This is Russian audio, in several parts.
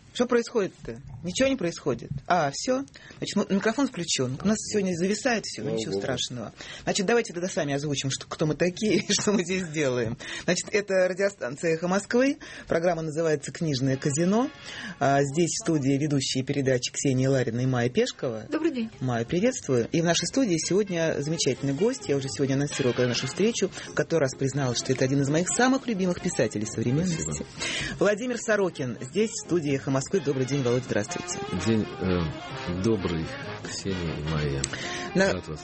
Что происходит-то? Ничего не происходит. Все. Значит, микрофон включен. У нас сегодня зависает все, но ничего страшного. Значит, давайте тогда сами озвучим, кто мы такие и что мы здесь делаем. Значит, это радиостанция «Эхо Москвы». Программа называется «Книжное казино». Здесь в студии ведущие передачи Ксения Ларина и Майя Пешкова. Добрый день. Майя, приветствую. И в нашей студии сегодня замечательный гость. Я уже сегодня анонсировала нашу встречу, в который раз призналась, что это один из моих самых любимых писателей современности. Спасибо. Владимир Сорокин. Здесь в студии «Эхо Москвы». Добрый день, Володя, здравствуйте. День добрый, Ксения и Майя. Рад вас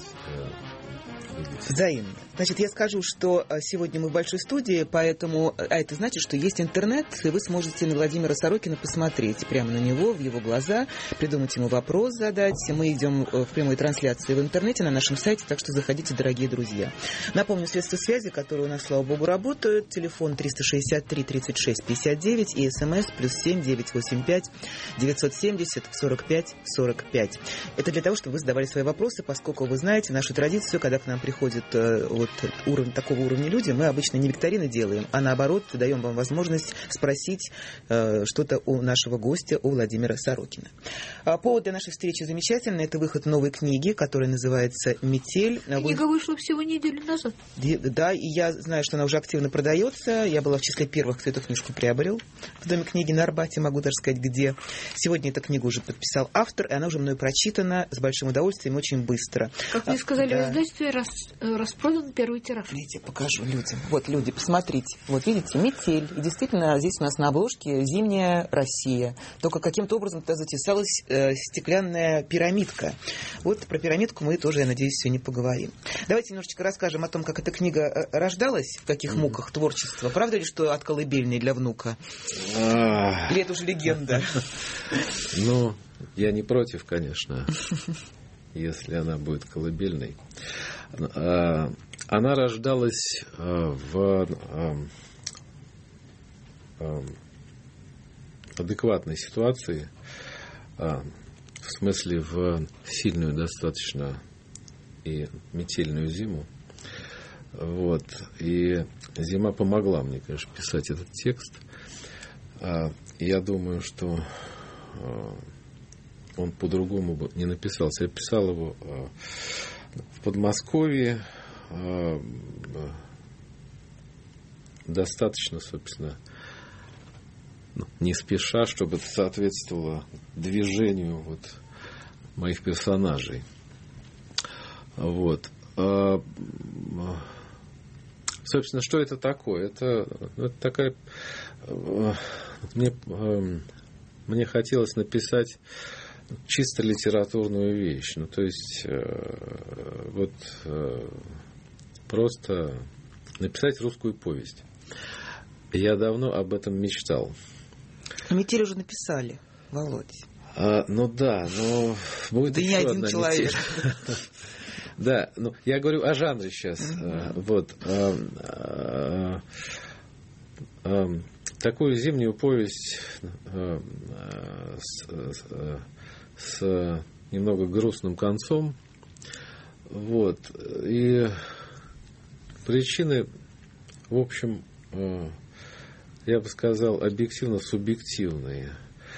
видеть. Взаимно. Значит, я скажу, что сегодня мы в большой студии, поэтому... это значит, что есть интернет, и вы сможете на Владимира Сорокина посмотреть прямо на него, в его глаза, придумать ему вопрос задать. Мы идем в прямой трансляции в интернете на нашем сайте, так что заходите, дорогие друзья. Напомню, средства связи, которые у нас, слава богу, работают. Телефон 363 36 59 и СМС +7 985 970 45 45. Это для того, чтобы вы задавали свои вопросы, поскольку вы знаете нашу традицию, когда к нам приходят такого уровня люди, мы обычно не викторины делаем, а наоборот даем вам возможность спросить что-то у нашего гостя, у Владимира Сорокина. Повод для нашей встречи замечательный. Это выход новой книги, которая называется «Метель». Книга вышла всего неделю назад. Да, и я знаю, что она уже активно продается. Я была в числе первых, кто эту книжку приобрел в Доме книги на Арбате, могу даже сказать, где. Сегодня эту книгу уже подписал автор, и она уже мною прочитана с большим удовольствием, очень быстро. Как мне сказали, в издательстве распродан первый тираж. Видите, покажу людям. Вот, люди, посмотрите. Вот, видите, «Метель». И действительно, здесь у нас на обложке «Зимняя Россия». Только каким-то образом туда затесалась стеклянная пирамидка. Вот про пирамидку мы тоже, я надеюсь, сегодня поговорим. Давайте немножечко расскажем о том, как эта книга рождалась, в каких муках творчества. Правда ли, что от колыбельной для внука? Или это уже легенда? Ну, я не против, конечно, если она будет колыбельной. Она рождалась в адекватной ситуации, в смысле в сильную достаточно и метельную зиму. Вот. И зима помогла мне, конечно, писать этот текст. Я думаю, что он по-другому бы не написался. Я писал его в Подмосковье, достаточно, собственно, не спеша, чтобы это соответствовало движению моих персонажей. Вот. Собственно, что это такое? Это такая... Мне хотелось написать чисто литературную вещь. То есть просто написать русскую повесть. Я давно об этом мечтал. «Метель» уже написали, Володь. Ну да, но будет да еще не одна один человек. Да, я говорю о жанре сейчас. Такую зимнюю повесть с немного грустным концом. И причины, в общем, я бы сказал, объективно субъективные.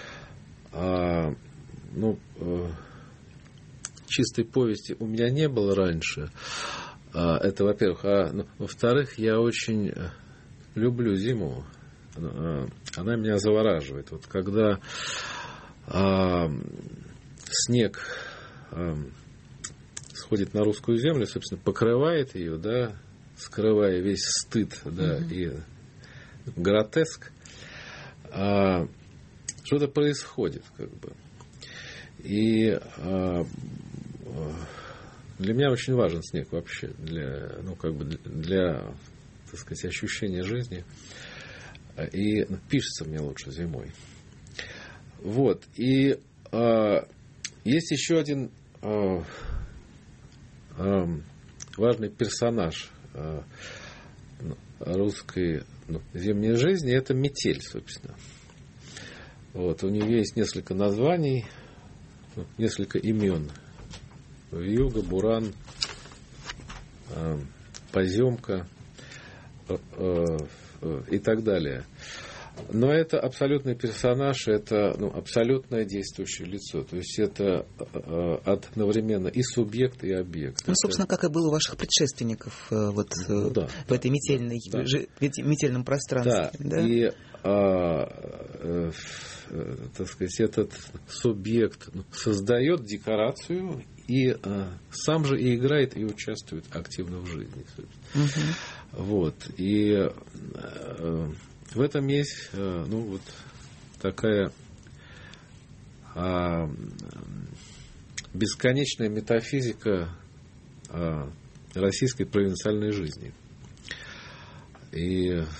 Чистой повести у меня не было раньше. Это, во-первых. Во-вторых, я очень люблю зиму. Она меня завораживает. Когда снег сходит на русскую землю, собственно, покрывает ее, да, скрывая весь стыд, да, и гротеск, что-то происходит, И для меня очень важен снег вообще, для, так сказать, ощущения жизни. И пишется мне лучше зимой. И есть еще один важный персонаж русской зимней жизни. Это метель, собственно. У нее есть несколько названий, несколько имен. Вьюга, Буран, Поземка и так далее. Но это абсолютный персонаж, это абсолютное действующее лицо. То есть это одновременно и субъект, и объект. Ну, собственно, как и было у ваших предшественников в этой метельном пространстве. Да, да? И так сказать, этот субъект создает декорацию и сам же и играет, и участвует активно в жизни. Вот. И в этом есть такая бесконечная метафизика российской провинциальной жизни. И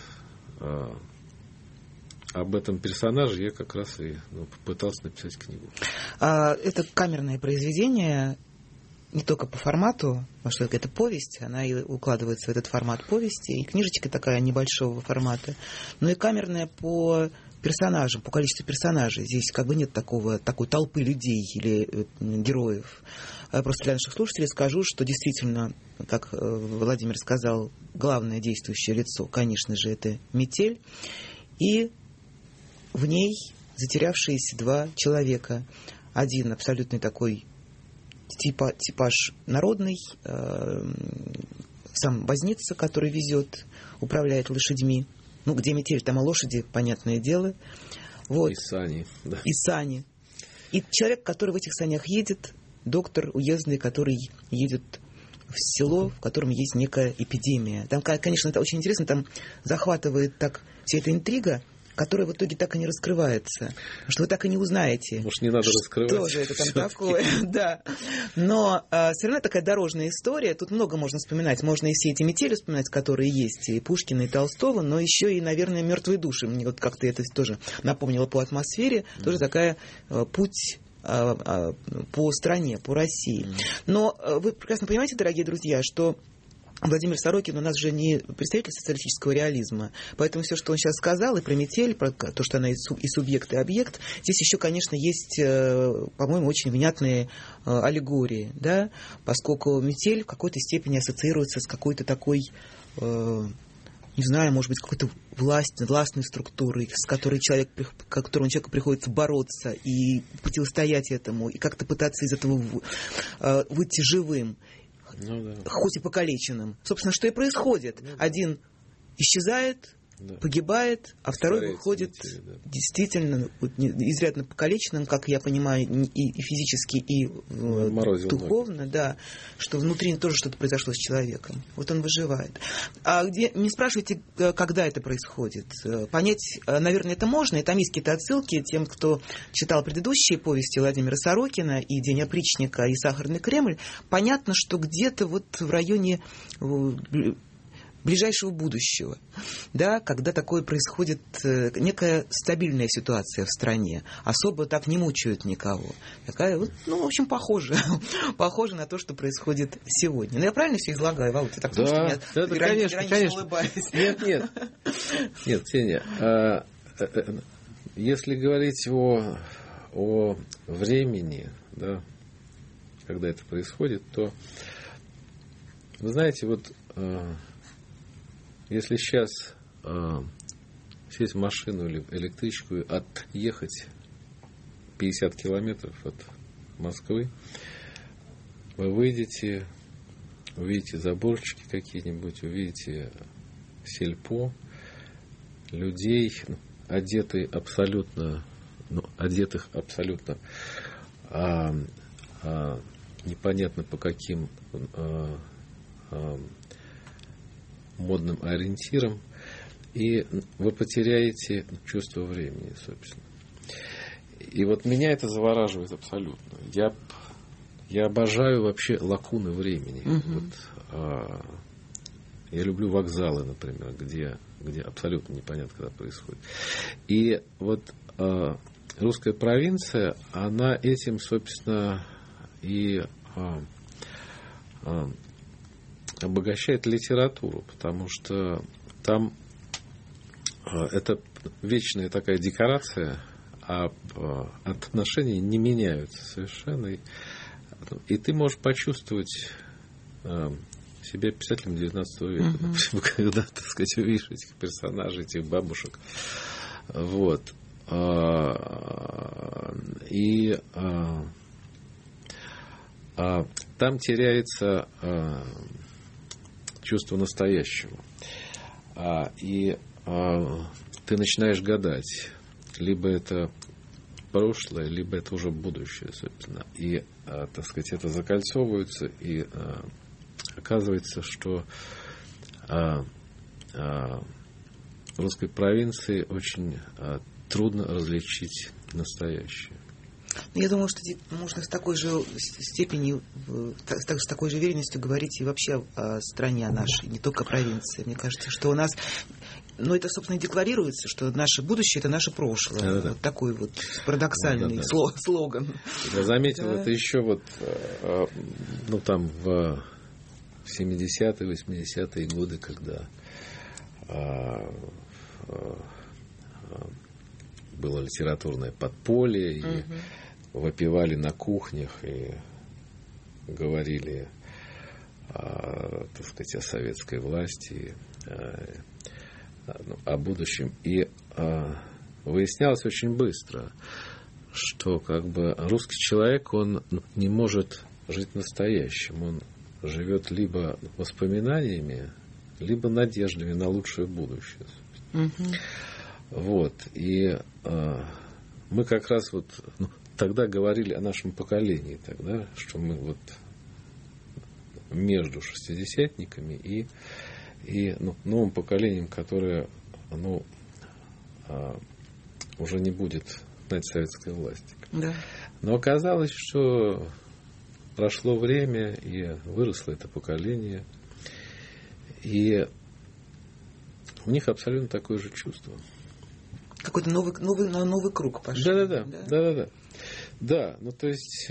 об этом персонаже я как раз и попытался написать книгу. Это камерное произведение не только по формату, потому что это повесть, она и укладывается в этот формат повести, и книжечка такая небольшого формата, но и камерная по персонажам, по количеству персонажей. Здесь как бы нет такой толпы людей или героев. Просто для наших слушателей скажу, что действительно, как Владимир сказал, главное действующее лицо, конечно же, это метель, и в ней затерявшиеся два человека. Один абсолютный такой типаж народный, сам возница, который везет, управляет лошадьми. Где метель, там и лошади, понятное дело. Вот. И сани. Да. И сани. И человек, который в этих санях едет, доктор уездный, который едет в село, в котором есть некая эпидемия. Там, конечно, это очень интересно, там захватывает так вся эта интрига, которая в итоге так и не раскрывается. Потому что вы так и не узнаете. Может, не надо раскрывать. Что же это там такое? Да. Но все равно такая дорожная история. Тут много можно вспоминать. Можно и все эти метели вспоминать, которые есть, и Пушкина, и Толстого, но еще и, наверное, «Мертвые души». Мне вот как-то это тоже напомнило по атмосфере. Тоже такая путь по стране, по России. Но вы прекрасно понимаете, дорогие друзья, что Владимир Сорокин у нас же не представитель социалистического реализма, поэтому все, что он сейчас сказал, и про метель, про то, что она и субъект, и объект, здесь еще, конечно, есть, по-моему, очень внятные аллегории, да, поскольку метель в какой-то степени ассоциируется с какой-то такой, не знаю, может быть, какой-то властной структурой, с которой которому человеку приходится бороться и противостоять этому, и как-то пытаться из этого выйти живым. Хоть и покалеченным. Собственно, что и происходит. Один исчезает, погибает, а второй выходит действительно изрядно покалеченным, как я понимаю, и физически, и духовно, да, что внутри тоже что-то произошло с человеком. Вот он выживает. Не спрашивайте, когда это происходит. Понять, наверное, это можно, и там есть какие-то отсылки тем, кто читал предыдущие повести Владимира Сорокина, и «День опричника», и «Сахарный Кремль». Понятно, что где-то вот в районе ближайшего будущего, да, когда такое происходит, некая стабильная ситуация в стране, особо так не мучают никого. Такая, в общем, похоже на то, что происходит сегодня. Я правильно все излагаю, Володя? Ты так да, конечно. Улыбаюсь. Нет, Ксения, если говорить о времени, да, когда это происходит, то, вы знаете, вот если сейчас сесть в машину или электричку и отъехать 50 километров от Москвы, вы выйдете, увидите заборчики какие-нибудь, увидите сельпо, людей, одетых абсолютно непонятно по каким модным ориентирам, и вы потеряете чувство времени, собственно. И вот меня это завораживает абсолютно. Я обожаю вообще лакуны времени. Вот, я люблю вокзалы, например, где абсолютно непонятно, когда происходит. И вот русская провинция, она этим, собственно, и обогащает литературу, потому что там это вечная такая декорация, а отношения не меняются совершенно. И ты можешь почувствовать себя писателем XIX века, когда, так сказать, увидишь этих персонажей, этих бабушек, Вот. И там теряется чувство настоящего. И ты начинаешь гадать, либо это прошлое, либо это уже будущее, собственно. И, так сказать, это закольцовывается, и оказывается, что в русской провинции очень трудно различить настоящее. Я думаю, что можно с такой же степенью, с такой же уверенностью говорить и вообще о стране нашей, не только о провинции. Мне кажется, что у нас, это, собственно, и декларируется, что наше будущее – это наше прошлое. Да-да-да. Вот такой вот парадоксальный слоган. Я заметил это еще там в 70-е, 80-е годы, когда было литературное подполье, и выпивали на кухнях и говорили, так сказать, о советской власти, о будущем. И выяснялось очень быстро, что русский человек, он не может жить настоящим. Он живет либо воспоминаниями, либо надеждами на лучшее будущее. Вот. И мы как раз тогда говорили о нашем поколении, тогда, что мы между шестидесятниками и новым поколением, которое уже не будет знать советской власти. Да. Но оказалось, что прошло время, и выросло это поколение, и у них абсолютно такое же чувство. Какой-то новый круг пошел. Да. Да, то есть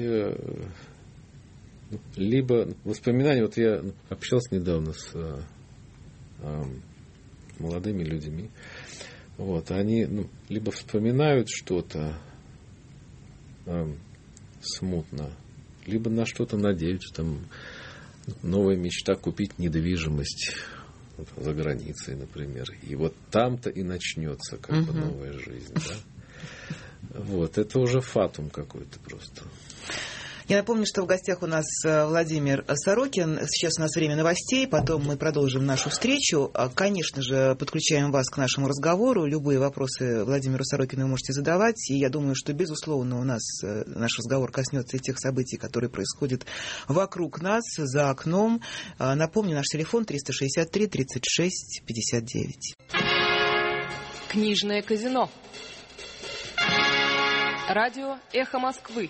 либо воспоминания, я общался недавно с молодыми людьми, они либо вспоминают что-то смутно, либо на что-то надеются, новая мечта купить недвижимость за границей, например. И там-то и начнется новая жизнь. Да? Это уже фатум какой-то просто. Я напомню, что в гостях у нас Владимир Сорокин. Сейчас у нас время новостей, потом мы продолжим нашу встречу. Конечно же, подключаем вас к нашему разговору. Любые вопросы Владимиру Сорокину вы можете задавать. И я думаю, что, безусловно, у нас наш разговор коснется и тех событий, которые происходят вокруг нас, за окном. Напомню, наш телефон 363 36 59. Книжное казино. Радио «Эхо Москвы».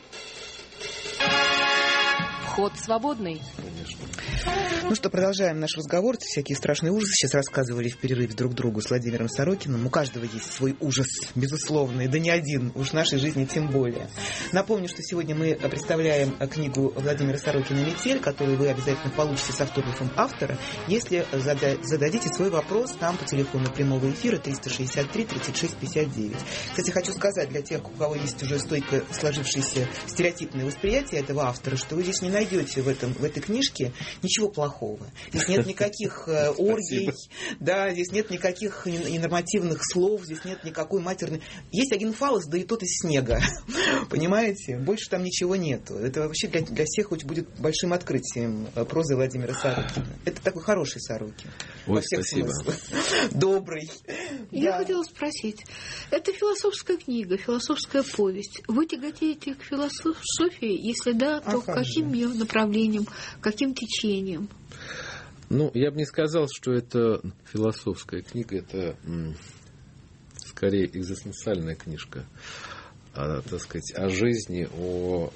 Вход свободный. Ну что, продолжаем наш разговор. Всякие страшные ужасы сейчас рассказывали в перерыве друг другу с Владимиром Сорокиным. У каждого есть свой ужас, безусловно, да не один, уж в нашей жизни тем более. Напомню, что сегодня мы представляем книгу Владимира Сорокина «Метель», которую вы обязательно получите с автографом автора, если зададите свой вопрос нам по телефону прямого эфира 363 36 59. Кстати, хочу сказать для тех, у кого есть уже стойко сложившееся стереотипное восприятие этого автора, что вы здесь не найдете в этой книжке ничего плохого. Здесь нет никаких оргий, да, здесь нет никаких ненормативных слов, здесь нет никакой матерной... Есть один фаллос, да и тот из снега. Понимаете? Больше там ничего нету. Это вообще для всех будет большим открытием прозы Владимира Сорокина. Это такой хороший Сорокин. Ой, спасибо. Добрый. Я хотела спросить. Это философская книга, философская повесть. Вы тяготеете к философии? Если да, то каким ее направлением, каким течением? Я бы не сказал, что это философская книга, это скорее экзистенциальная книжка, так сказать, о жизни, о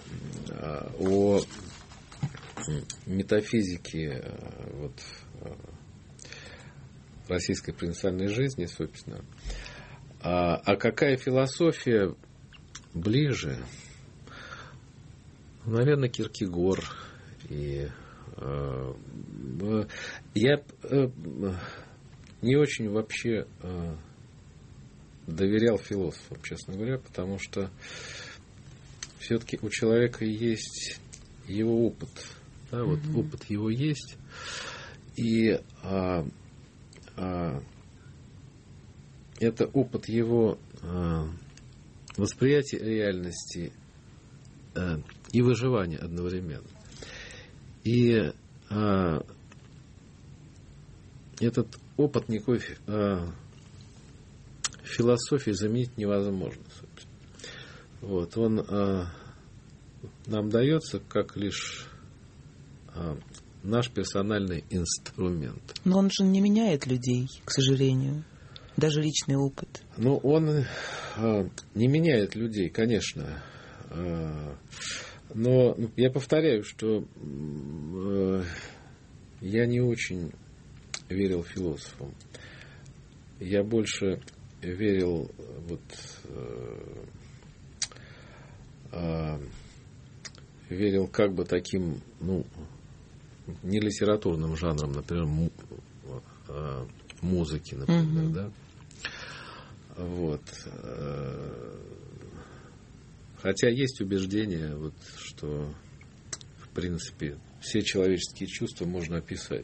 метафизике российской провинциальной жизни, собственно. А какая философия ближе? Наверное, Киркегор. И я не очень вообще доверял философам, честно говоря, потому что все-таки у человека есть его опыт. Да, опыт его есть. И это опыт его восприятия реальности и выживания одновременно. И этот опыт никакой философии заменить невозможно. Вот, он нам дается как лишь наш персональный инструмент. Но он же не меняет людей, к сожалению. Даже личный опыт. Ну, он не меняет людей, конечно. Но я повторяю, что я не очень верил философам. Я больше верил верил как бы таким, не литературным жанром, например, музыки, например, да. Вот. Хотя есть убеждение, что в принципе все человеческие чувства можно описать.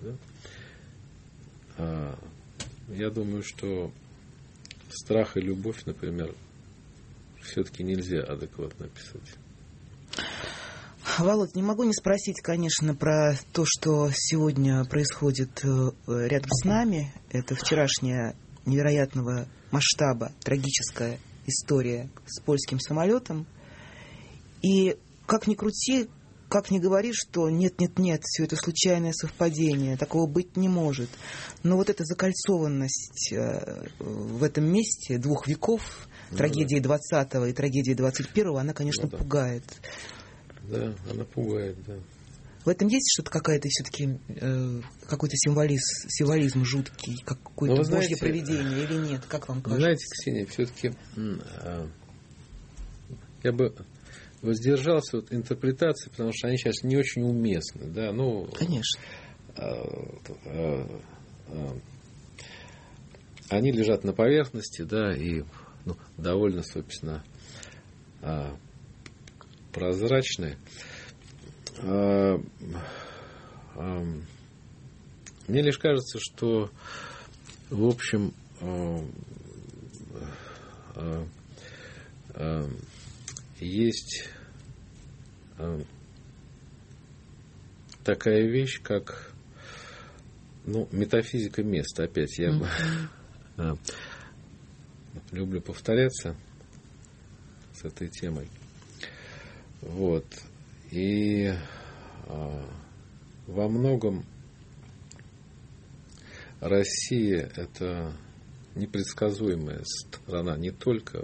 Да? Я думаю, что страх и любовь, например, все-таки нельзя адекватно описать. Володь, не могу не спросить, конечно, про то, что сегодня происходит рядом с нами. Это вчерашняя невероятного масштаба трагическая история с польским самолетом. И как ни крути, как ни говори, что нет, все это случайное совпадение, такого быть не может. Но вот эта закольцованность в этом месте 2 веков, трагедии 20-го и трагедии 21-го, она, конечно, пугает. Да, она пугает, да. В этом есть что-то какая-то все-таки какой-то символизм жуткий, какое-то божье провидение или нет? Как вам кажется? Знаете, Ксения, все-таки я бы воздержался от интерпретации, потому что они сейчас не очень уместны, да, конечно. Они лежат на поверхности, да, и довольно, собственно, прозрачные. Мне лишь кажется, что, в общем, есть такая вещь, как метафизика места. Опять я люблю повторяться с этой темой. Вот. И во многом Россия – это непредсказуемая страна не только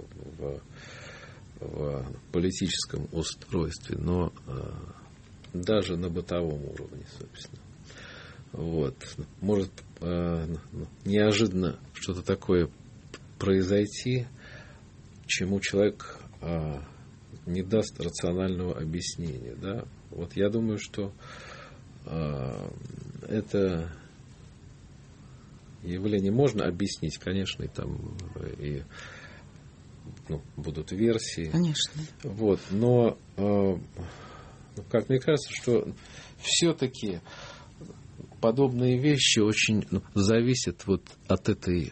в политическом устройстве, но даже на бытовом уровне, собственно. Вот. Может неожиданно что-то такое произойти, чему человек не даст рационального объяснения. Да? Вот я думаю, что это явление можно объяснить, конечно, и там будут версии. Конечно. Вот, но как мне кажется, что все-таки подобные вещи очень зависят от этой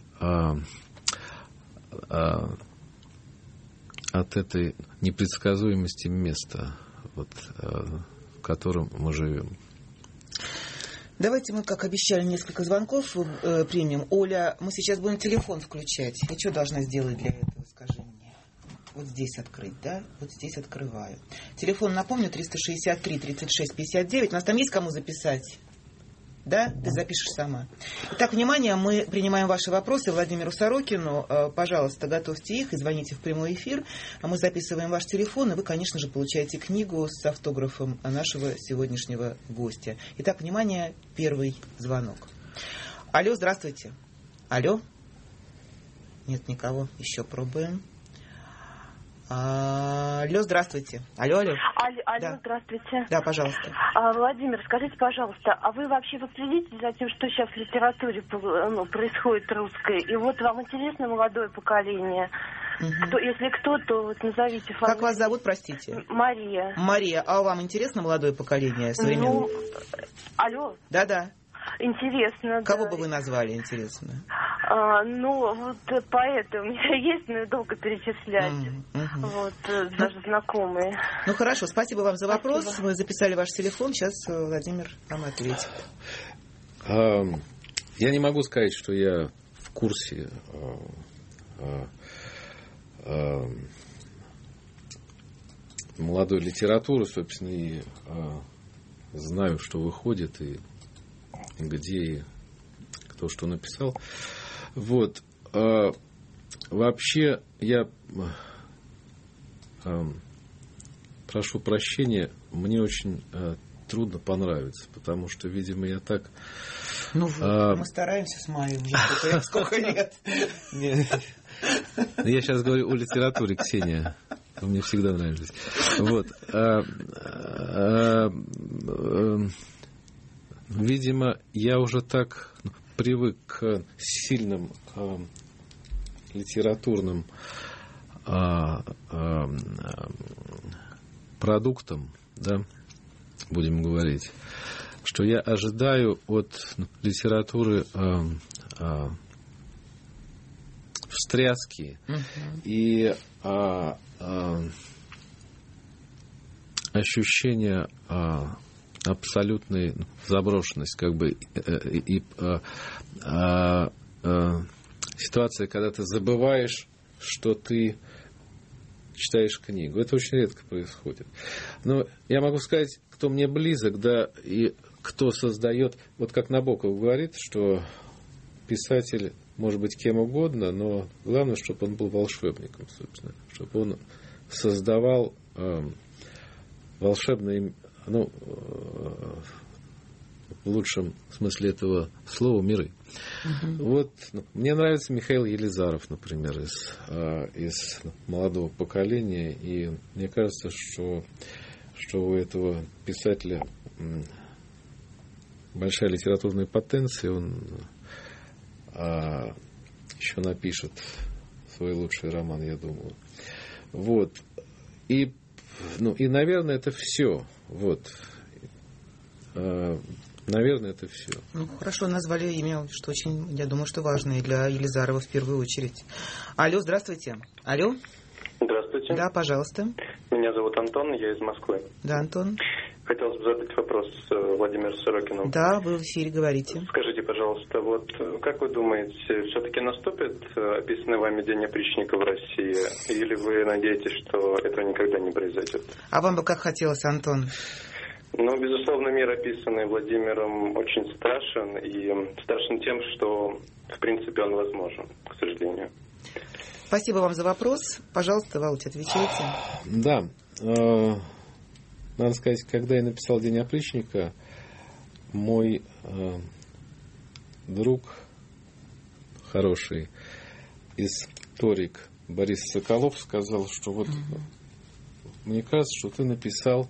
непредсказуемости места, в котором мы живем. Давайте мы, как обещали, несколько звонков примем. Оля, мы сейчас будем телефон включать. Я что должна сделать для этого, скажи мне? Вот здесь открыть, да? Вот здесь открываю. Телефон, напомню, 363-36-59. У нас там есть кому записать? Да? Ты запишешь сама. Итак, внимание, мы принимаем ваши вопросы Владимиру Сорокину. Пожалуйста, готовьте их и звоните в прямой эфир. Мы записываем ваш телефон, и вы, конечно же, получаете книгу с автографом нашего сегодняшнего гостя. Итак, внимание, первый звонок. Алло, здравствуйте. Алло? Нет никого. Еще пробуем. Алло, здравствуйте. Алло. Алло, да. Здравствуйте. Да, пожалуйста. Владимир, скажите, пожалуйста, а вы вообще следите за тем, что сейчас в литературе происходит русской? И вот вам интересно молодое поколение? Угу. Если кто, то назовите фамилию. Как вас зовут, простите? Мария. Мария, а вам интересно молодое поколение современное? Алло. Да. Интересно. Кого да. бы вы назвали, интересно? Вот поэты у меня есть, но долго перечислять. Вот, даже знакомые. Ну, хорошо, спасибо вам за вопрос. Спасибо. Мы записали ваш телефон, сейчас Владимир вам ответит. Я не могу сказать, что я в курсе молодой литературы, собственно, и знаю, что выходит, и где, и кто что написал. Вот. Вообще, я прошу прощения, мне очень трудно понравиться, потому что, видимо, я так... Ну, мы стараемся с Майей уже сколько лет. Я сейчас говорю о литературе, Ксения. Вы мне всегда нравились. Вот. Видимо, я уже так привык к сильным литературным продуктам, да, будем говорить, что я ожидаю от литературы встряски и ощущение абсолютной заброшенности, как бы, и ситуация, когда ты забываешь, что ты читаешь книгу. Это очень редко происходит. Но я могу сказать, кто мне близок, да, и кто создает, вот как Набоков говорит, что писатель может быть кем угодно, но главное, чтобы он был волшебником, собственно, чтобы он создавал волшебные, ну, в лучшем смысле этого слова, миры. Вот мне нравится Михаил Елизаров, например, из молодого поколения, и мне кажется, что у этого писателя большая литературная потенция, он еще напишет свой лучший роман, я думаю. Вот. И, наверное, это все. Вот. Наверное, это все. Ну, хорошо, назвали имя, что очень, я думаю, что важно и для Елизарова в первую очередь. Алло, здравствуйте. Алло. Здравствуйте. Да, пожалуйста. Меня зовут Антон, я из Москвы. Да, Антон. Хотелось бы задать вопрос Владимиру Сорокину. Да, вы в эфире говорите. Скажите, пожалуйста, вот как вы думаете, все-таки наступит описанный вами День опричника в России? Или вы надеетесь, что этого никогда не произойдет? А вам бы как хотелось, Антон? Ну, безусловно, мир, описанный Владимиром, очень страшен. И страшен тем, что, в принципе, он возможен, к сожалению. Спасибо вам за вопрос. Пожалуйста, Володь, отвечайте. Да. Надо сказать, когда я написал «День опричника», мой друг, хороший историк Борис Соколов сказал, что вот мне кажется, что ты написал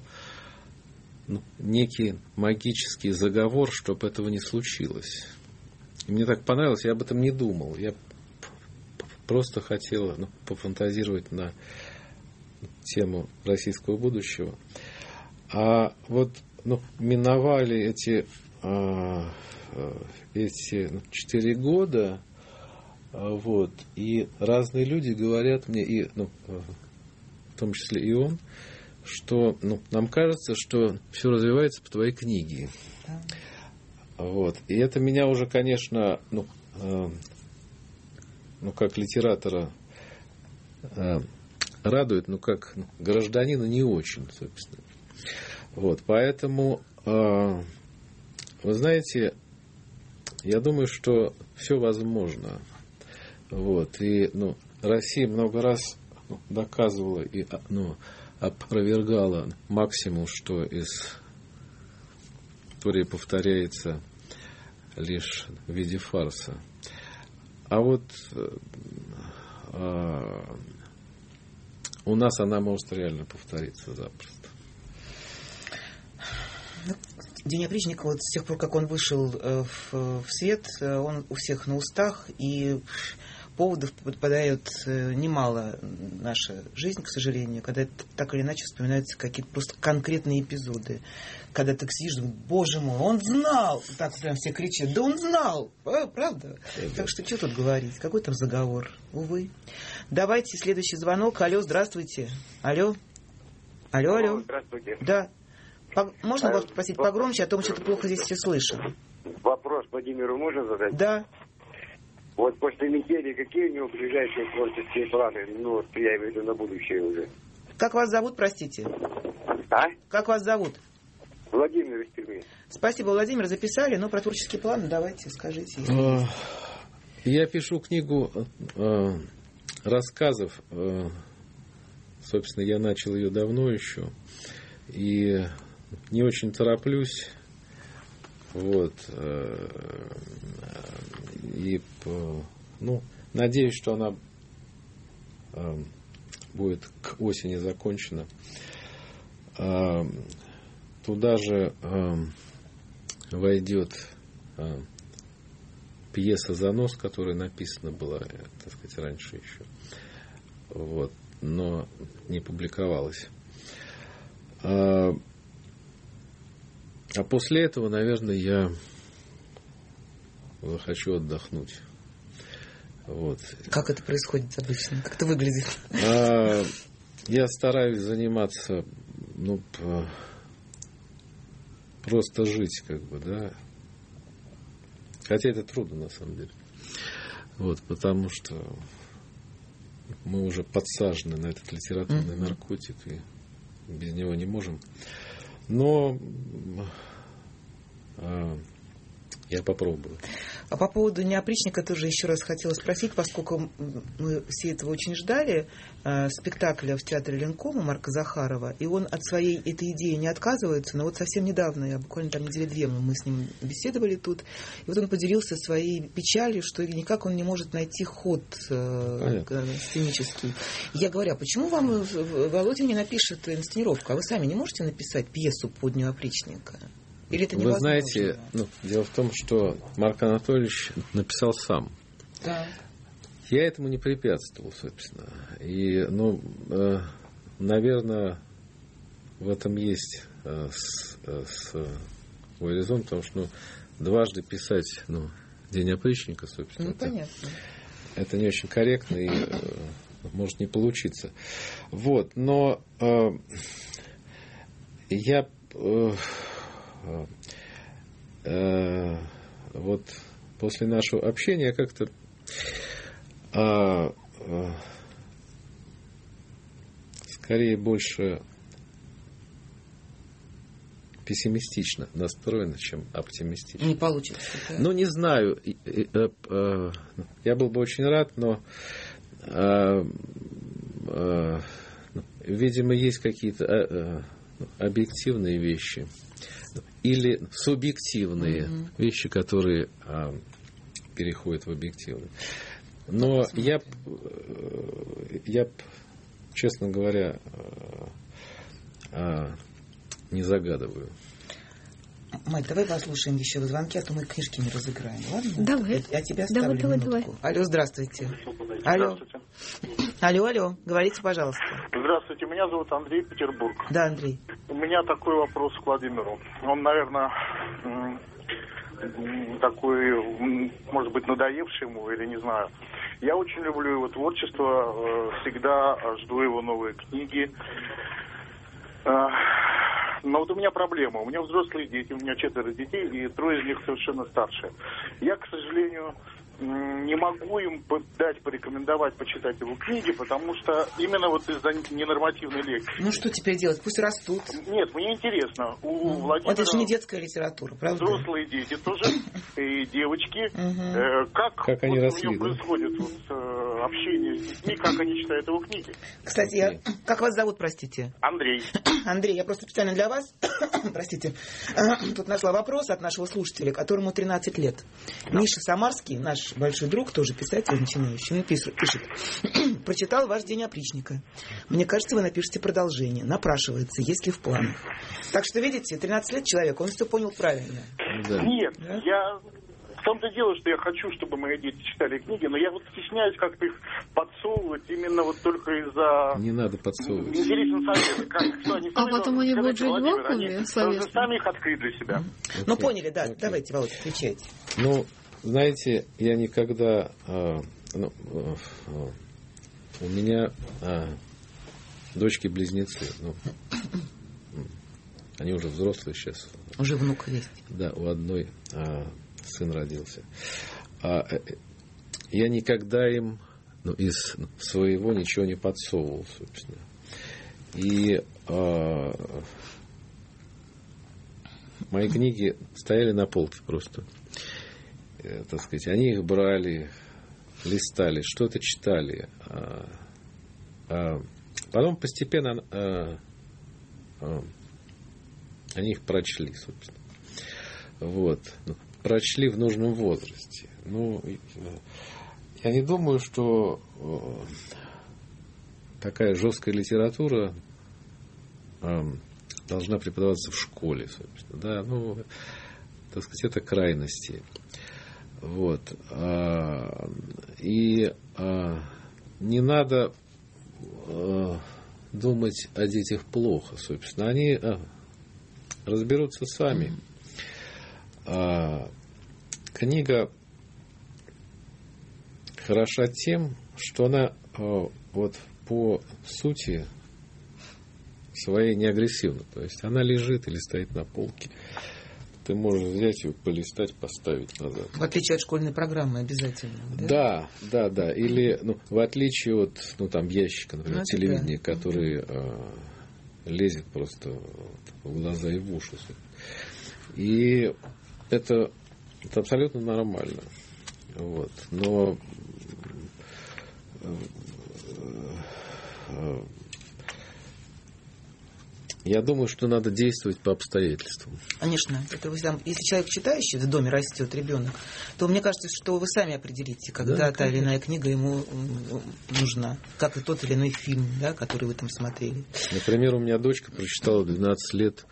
некий магический заговор, чтобы этого не случилось. И мне так понравилось, я об этом не думал. Я просто хотел пофантазировать на тему российского будущего. А вот миновали эти 4 года, вот, и разные люди говорят мне, и, в том числе и он, что нам кажется, что все развивается по твоей книге. Вот. И это меня уже, конечно, как литератора радует, но как гражданина не очень, собственно. Вот. Поэтому, вы знаете, я думаю, что все возможно. Вот. И Россия много раз доказывала и опровергала максимум, что из истории повторяется лишь в виде фарса. А вот у нас она может реально повториться запросто. День опричника, вот с тех пор, как он вышел в свет, он у всех на устах, и поводов попадает немало в нашу жизнь, к сожалению, когда так или иначе вспоминаются какие-то просто конкретные эпизоды. Когда ты сидишь, думаешь, боже мой, он знал! Так прям все кричат, да он знал! Правда? Так что что тут говорить? Какой там заговор? Увы. Давайте следующий звонок. Алло, здравствуйте. Алло. Алло. Здравствуйте. Да. Можно вас попросить погромче, а то мы что-то плохо здесь все слышим. Вопрос Владимиру можно задать? Да. Вот после метели какие у него ближайшие творческие планы? Ну, вот я имею в виду на будущее уже. Как вас зовут, простите? А? Как вас зовут? Владимир из Перми. Спасибо, Владимир, записали. Ну, про творческие планы давайте, скажите. Я пишу книгу рассказов. Собственно, я начал ее давно еще. И не очень тороплюсь. Вот. И, ну, надеюсь, что она будет к осени закончена. Туда же войдет пьеса «Занос», которая написана была, так сказать, раньше еще. Вот. Но не публиковалась. А после этого, наверное, я хочу отдохнуть. Вот. Как это происходит обычно? Как это выглядит? Я стараюсь заниматься, ну, просто жить, как бы, да. Хотя это трудно, на самом деле. Вот, потому что мы уже подсажены на этот литературный наркотик, и без него не можем. Но я попробую. А по поводу «Неопричника» тоже еще раз хотела спросить, поскольку мы все этого очень ждали, спектакля в театре Ленкома Марка Захарова, и он от своей этой идеи не отказывается, но вот совсем недавно, я буквально там недели 2, мы с ним беседовали тут, и вот он поделился своей печалью, что никак он не может найти ход сценический. Я говорю, а почему вам Володя не напишет инсценировку, а вы сами не можете написать пьесу под «Неопричника»? Или это невозможно? Вы знаете, дело в том, что Марк Анатольевич написал сам. Да. Я этому не препятствовал, собственно. И, наверное, в этом есть свой резон, потому что дважды писать «День опричника», собственно, понятно. Это не очень корректно и может не получиться. Вот, но я... вот после нашего общения я как-то скорее больше пессимистично настроена, чем оптимистично. Не получится. Да? Ну, не знаю. Я был бы очень рад, но видимо, есть какие-то объективные вещи или субъективные вещи, которые переходят в объективные. Но я, честно говоря, не загадываю. Мать, давай послушаем еще звонки, а то мы книжки не разыграем, ладно? Давай. Я тебя оставлю минутку. Давай. Алло, здравствуйте. Здравствуйте. Алло, говорите, пожалуйста. Здравствуйте, меня зовут Андрей, Петербург. Да, Андрей. У меня такой вопрос к Владимиру. Он, наверное, такой, может быть, надоевший ему, или не знаю. Я очень люблю его творчество, всегда жду его новые книги. Но вот у меня проблема. У меня взрослые дети, у меня 4 детей, и 3 из них совершенно старшие. Я, к сожалению, не могу им порекомендовать почитать его книги, потому что именно вот из-за ненормативной лексики. Ну что теперь делать? Пусть растут. Нет, мне интересно. У Владимира... Это же не детская литература, правда? Взрослые дети тоже, и девочки. Как они вот росли, у них происходит общение с детьми, как они читают его книги? Кстати, как вас зовут, простите? Андрей. Андрей, я просто специально для вас, простите, тут нашла вопрос от нашего слушателя, которому 13 лет. Миша Самарский, наш большой друг, тоже писатель начинающий, пишет: прочитал ваш «День опричника». Мне кажется, вы напишете продолжение. Напрашивается, есть ли в планах. Так что, видите, 13 лет человек, он все понял правильно. Да. Нет, я В том-то дело, что я хочу, чтобы мои дети читали книги, но я вот стесняюсь как-то их подсовывать именно вот только из-за... Не надо подсовывать. Интересно совет, что они сами потом они будут жить в вакууме, они должны сами их открыть для себя. Ну, поняли, да. Давайте, Володя, отвечайте. Ну, знаете, я никогда... у меня дочки-близнецы. Ну, они уже взрослые сейчас. Уже внук есть. Да, у одной сын родился. Я никогда им из своего ничего не подсовывал, собственно. И мои книги стояли на полке просто. Так сказать, они их брали, листали, что-то читали. Потом постепенно они их прочли, собственно. Вот. Прочли в нужном возрасте. Ну, я не думаю, что такая жесткая литература должна преподаваться в школе, собственно. Да, ну, так сказать, это крайности. Вот. И не надо думать о детях плохо, собственно. Они разберутся сами. Книга хороша тем, что она вот по сути своей не агрессивна. То есть она лежит или стоит на полке. Ты можешь взять ее, полистать, поставить назад. В отличие от школьной программы обязательно. Да. Или в отличие от там, ящика, например, телевидения, который лезет просто в глаза и в уши. И это абсолютно нормально. Вот. Но я думаю, что надо действовать по обстоятельствам. Конечно. Это вы сам, если человек читающий, в доме растет ребенок, то мне кажется, что вы сами определите, когда та или иная книга ему нужна. Как и тот или иной фильм, да, который вы там смотрели. Например, у меня дочка прочитала 12 лет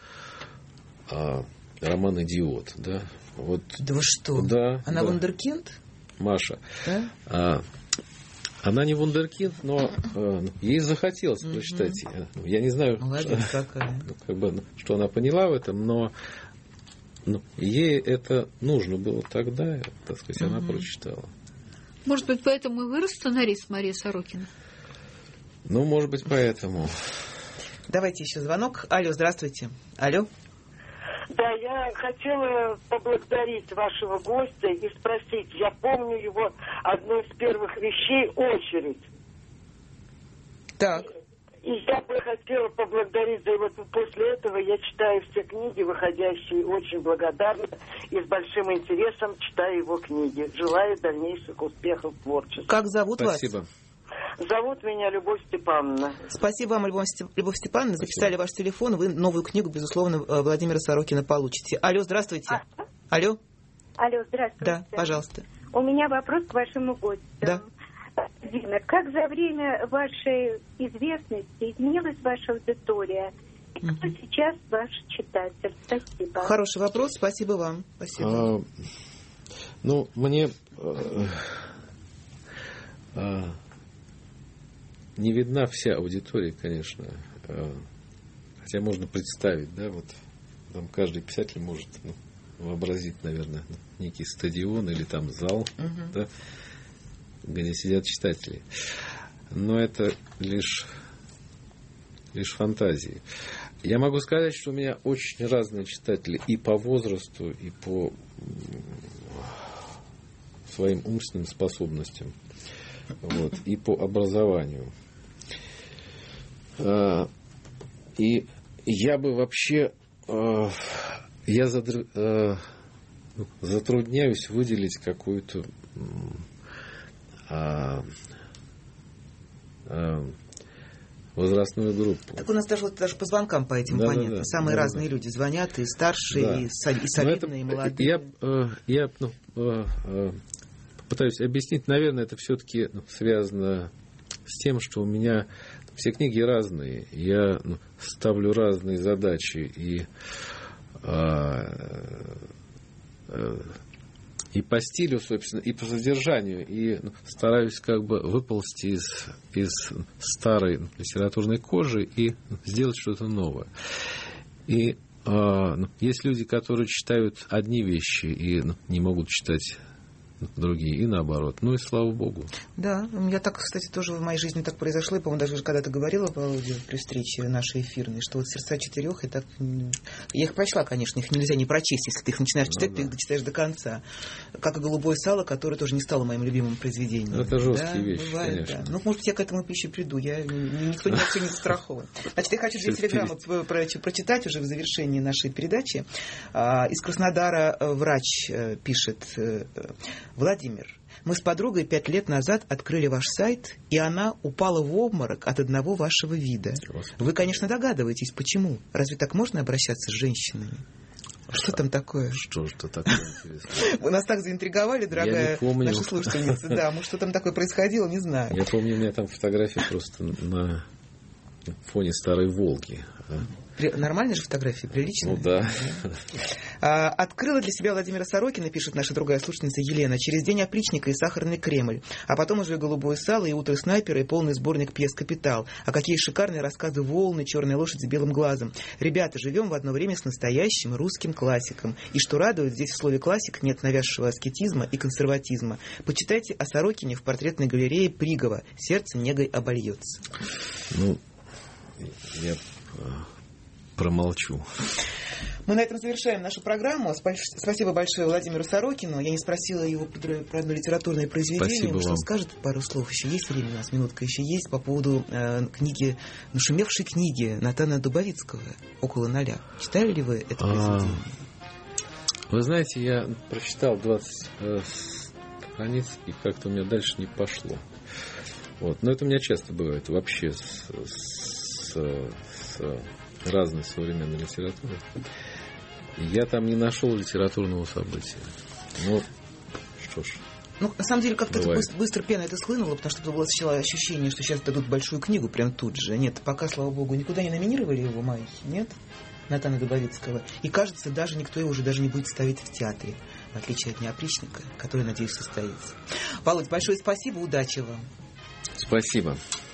роман «Идиот». Да, вот, да вы что? Да, она вундеркинд? Маша. Да? Она не вундеркинд, но ей захотелось прочитать. Я не знаю, что она поняла в этом, но ей это нужно было тогда, так сказать, она прочитала. Может быть, поэтому и вырос сценарист Мария Сорокина? Ну, может быть, поэтому. Давайте еще звонок. Алло, здравствуйте. Алло. Да, я хотела поблагодарить вашего гостя и спросить. Я помню его одну из первых вещей — «Очередь». Так. И я бы хотела поблагодарить за его... После этого я читаю все книги, выходящие, очень благодарна и с большим интересом читаю его книги. Желаю дальнейших успехов в творчестве. Как зовут вас? Спасибо. Зовут меня Любовь Степановна. Спасибо вам, Любовь Степановна. Записали ваш телефон. Вы новую книгу, безусловно, Владимира Сорокина получите. Алло, здравствуйте. Алло. Алло, здравствуйте. Да, пожалуйста. У меня вопрос к вашему гостю. Да. Дина, как за время вашей известности изменилась ваша аудитория? И кто сейчас ваш читатель? Спасибо. Хороший вопрос. Спасибо вам. Спасибо. Мне... не видна вся аудитория, конечно. Хотя можно представить, да, вот там каждый писатель может вообразить, наверное, некий стадион или там зал, да, где сидят читатели. Но это лишь фантазии. Я могу сказать, что у меня очень разные читатели и по возрасту, и по своим умственным способностям, вот, и по образованию. И я бы вообще затрудняюсь выделить какую-то возрастную группу. Так у нас даже по звонкам по этим понятно. Да. Самые разные люди звонят, и старшие, и солидные, и молодые. Я попытаюсь объяснить. Наверное, это все-таки связано с тем, что у меня все книги разные. Я ставлю разные задачи. И и по стилю, собственно, и по содержанию, и стараюсь как бы выползти из старой литературной кожи и сделать что-то новое. И есть люди, которые читают одни вещи и не могут читать другие, и наоборот. Ну и слава богу. Да, у меня так, кстати, тоже в моей жизни так произошло. Я, по-моему, даже когда-то говорила, Володя, при встрече нашей эфирной, что вот «Сердца четырех» и так... Я их прочла, конечно, их нельзя не прочесть. Если ты их начинаешь читать, ты их дочитаешь до конца. Как и «Голубое сало», которое тоже не стало моим любимым произведением. Это жесткие вещи, бывает, конечно. Да. Ну, может быть, я к этому еще приду. Никто ни от чего не застрахован. Значит, я хочу 2 телеграммы прочитать уже в завершении нашей передачи. Из Краснодара врач пишет: Владимир, мы с подругой 5 лет назад открыли ваш сайт, и она упала в обморок от одного вашего вида. Вы, конечно, догадываетесь, почему. Разве так можно обращаться с женщинами? Что там такое? Что же такое интересное? Вы нас так заинтриговали, дорогая наша слушательница. Да, может, что там такое происходило, не знаю. Я помню, у меня там фотография просто на фоне старой «Волги». Нормальные же фотографии, приличные? Ну да. Открыла для себя Владимира Сорокина, пишет наша другая слушательница Елена, через день опричника и сахарный Кремль, а потом уже «Голубое сало» и «Утро снайпера» и полный сборник пьес «Капитал». А какие шикарные рассказы «Волны», «Черная лошадь с белым глазом». Ребята, живем в одно время с настоящим русским классиком. И что радует, здесь в слове «классик» нет навязшего аскетизма и консерватизма. Почитайте о Сорокине в портретной галерее Пригова. Сердце негой обольется. Ну, я промолчу. Мы на этом завершаем нашу программу. Спасибо большое Владимиру Сорокину. Я не спросила его про одно литературное произведение. Спасибо что вам. Скажет пару слов? Еще есть время у нас? Минутка еще есть по поводу книги, нашумевшей книги Натана Дубовицкого «Около ноля». Читали ли вы это произведение? Вы знаете, я прочитал 20 страниц, и как-то у меня дальше не пошло. Вот. Но это у меня часто бывает вообще с разной современной литературой. Я там не нашел литературного события. Ну, что ж. Ну, на самом деле, как-то быстро пена это схлынуло, потому что было сначала ощущение, что сейчас дадут большую книгу прям тут же. Нет, пока, слава богу, никуда не номинировали его Майхи, нет? Натана Дубовицкого. И, кажется, даже никто его уже даже не будет ставить в театре, в отличие от «Неопричника», который, надеюсь, состоится. Володь, большое спасибо, удачи вам. Спасибо.